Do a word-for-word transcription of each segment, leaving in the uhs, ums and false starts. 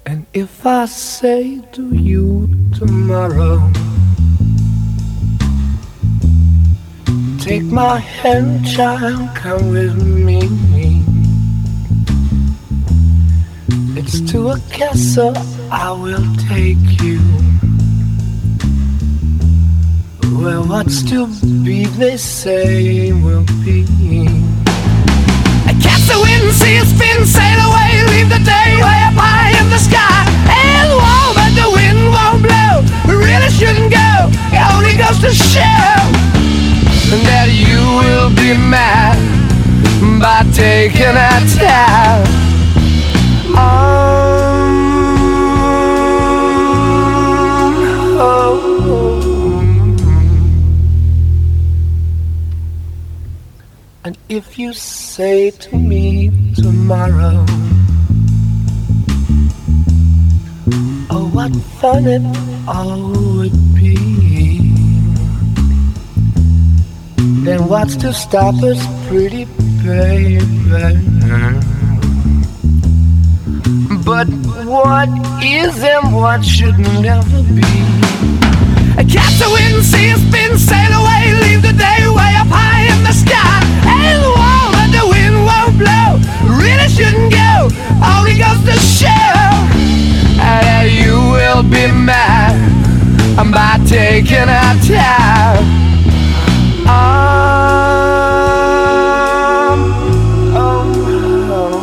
And if I say to you tomorrow, take my hand, child, come with me, it's to a castle I will take you, where what's to be, they say, will be. Catch the wind, see it spin, sail away, leave the day way up high in the sky. And warm, but the wind won't blow. We really shouldn't go. It only goes to show that you will be mad by taking our time. Um, oh. And if you say to me tomorrow, oh, what fun it all would be, then what's to stop us, pretty baby? But what is and what should never be? Catch the wind, see it spin, sail away, leave the day way up high in the sky. And the wall, but the wind won't blow. Really shouldn't go, only goes to show that you will be mad by taking our time. Um, oh, oh.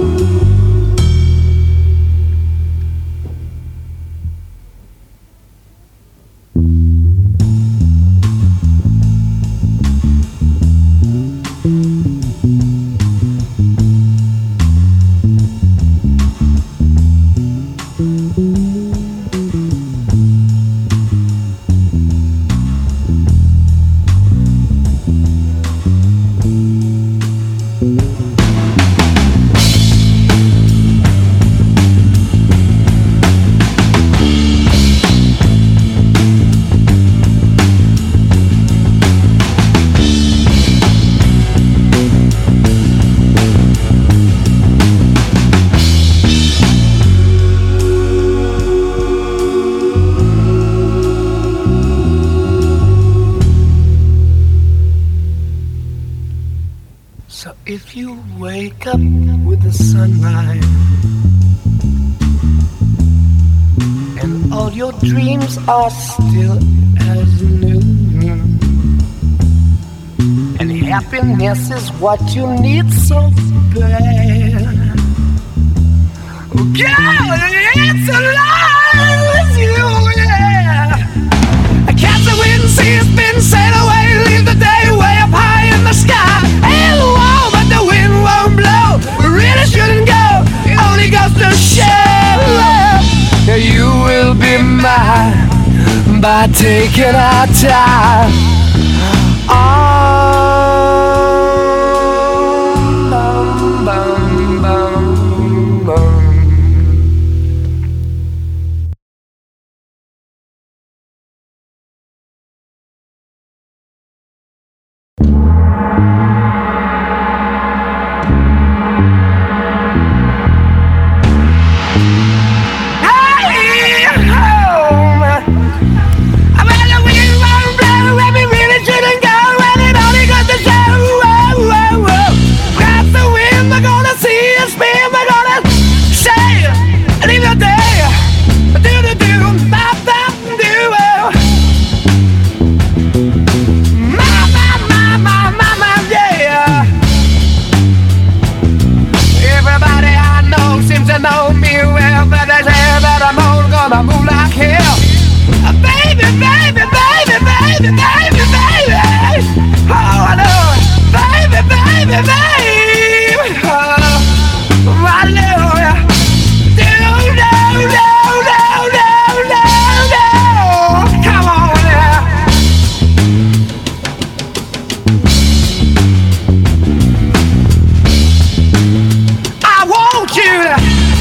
So if you wake up with the sunlight and all your dreams are still as new, and happiness is what you need so bad, girl, it's alive with you, yeah. Catch the wind, see it spin, sail away, leave the day way up high in the sky. And warm, but the wind won't blow. We really shouldn't go, it only goes to show that you will be mine by taking our time. Um, bum, bum, bum, bum. Know me well, but they say that I'm only gonna move like hell. Uh, baby, baby, baby, baby, baby, baby. Oh, I know it. Baby, baby, baby. Oh, I know it. No, no, no, no, no, no, no. Come on now. I want you to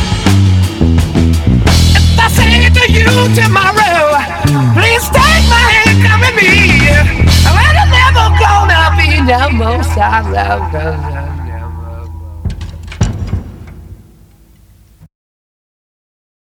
tomorrow, please take my hand, come with me. I'm never gonna be no more sorrow.